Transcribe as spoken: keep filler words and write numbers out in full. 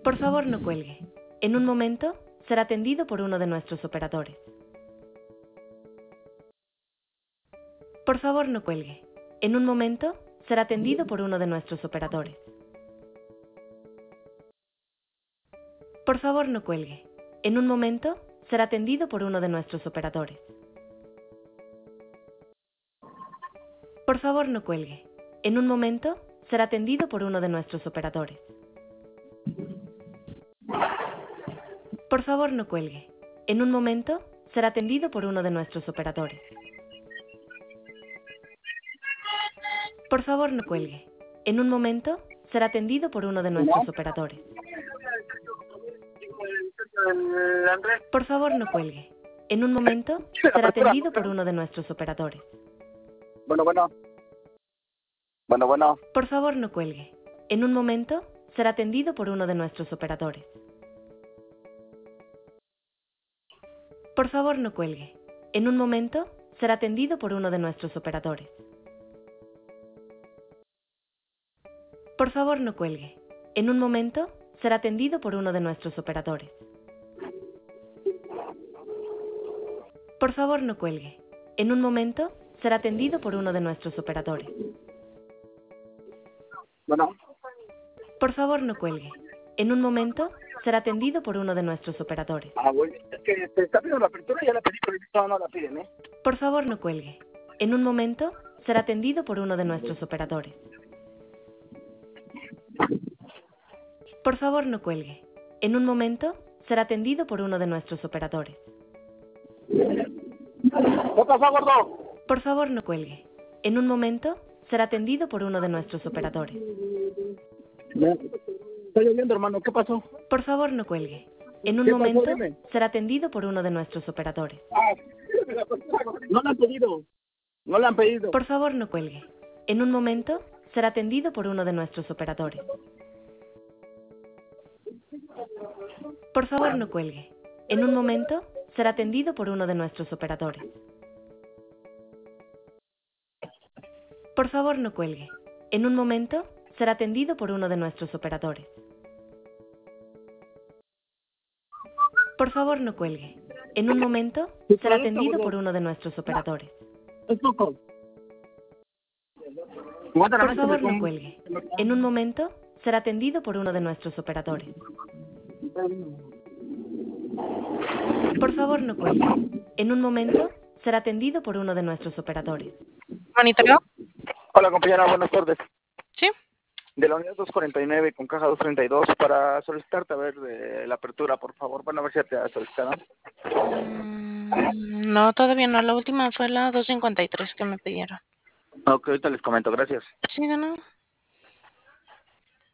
Por favor, no cuelgue. En un momento, será atendido por uno de nuestros operadores. Por favor, no cuelgue. En un momento, será atendido por uno de nuestros operadores. Por favor, no cuelgue. En un momento, será atendido por uno de nuestros operadores. Por favor, no cuelgue. En un momento, será atendido por uno de nuestros operadores. Por favor, no cuelgue. En un momento, será atendido por uno de nuestros operadores. Por favor, no cuelgue. En un momento, será atendido por uno de nuestros operadores. Por favor, no cuelgue. En un momento, será atendido por uno de nuestros operadores. Bueno, bueno. Bueno, bueno. Por favor, no cuelgue. En un momento, será atendido por uno de nuestros operadores. Por favor, no cuelgue. En un momento, será atendido por uno de nuestros operadores. Por favor, no cuelgue. En un momento, será atendido por uno de nuestros operadores. Por favor, no cuelgue. En un momento, será atendido por uno de nuestros operadores. Bueno. Por favor, no cuelgue. En un momento, será atendido por uno de nuestros operadores. Ah, bueno, es que te está pidiendo la apertura y ya la pedí, pero ahorita no la piden, ¿eh? Por favor, no cuelgue. En un momento, será atendido por uno de nuestros operadores. Por favor, no cuelgue. En un momento, será atendido por uno de nuestros operadores. ¿Qué pasó, gordo? Por favor, no cuelgue. En un momento, será atendido por uno de nuestros operadores. Está lloviendo, hermano. ¿Qué pasó? Por favor, no cuelgue. En un ¿Qué pasó? momento, Dime. será atendido por uno de nuestros operadores. Ah, no la han pedido. No la han pedido. Por favor, no cuelgue. En un momento, será atendido por uno de nuestros operadores. Por favor, no cuelgue. En un momento, será atendido por uno de nuestros operadores. Por favor, no cuelgue. En un momento, será atendido por uno de nuestros operadores. Por favor, no cuelgue. En un momento, será atendido por uno de nuestros operadores. Es poco. Por favor, no cuelgue. En un momento, será atendido por uno de nuestros operadores. Por favor, no cuelgue. En un momento, será atendido por uno de nuestros operadores. ¿Monitoreo? Hola, compañera. Buenas tardes. Sí. De la unidad doscientos cuarenta y nueve con caja doscientos treinta y dos para solicitarte a ver de la apertura, por favor. Bueno, a ver si ya te solicitaron. Mm, no, todavía no. La última fue la doscientos cincuenta y tres que me pidieron. Ok, ahorita les comento. Gracias. Sí, de nada.